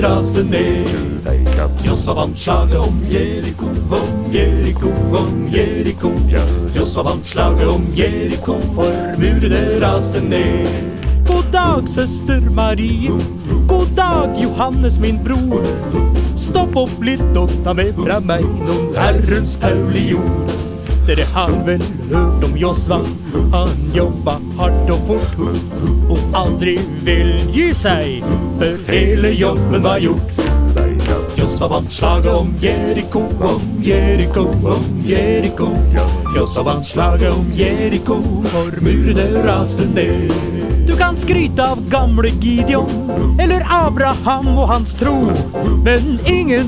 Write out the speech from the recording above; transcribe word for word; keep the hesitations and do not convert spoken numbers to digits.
raste ner. Josva vant slaget om Jeriko, om Jeriko, om Jeriko. Josva vant slaget om Jeriko, for murene raste ned. God dag, søster Marie. God dag, Johannes, min bror. Stopp opp litt og ta med fra meg noen Herrens Paul i jord. Dere har vel hørt om Josva, han jobba hardt og fort, og aldri vil gi seg, før hele jobben var gjort. Josva vant slaget om Jeriko, om Jeriko, om Jeriko. Josva vant slaget om Jeriko, for murene raste ned. Du kan skryte av gamle Gideon, eller Abraham og hans tro, men ingen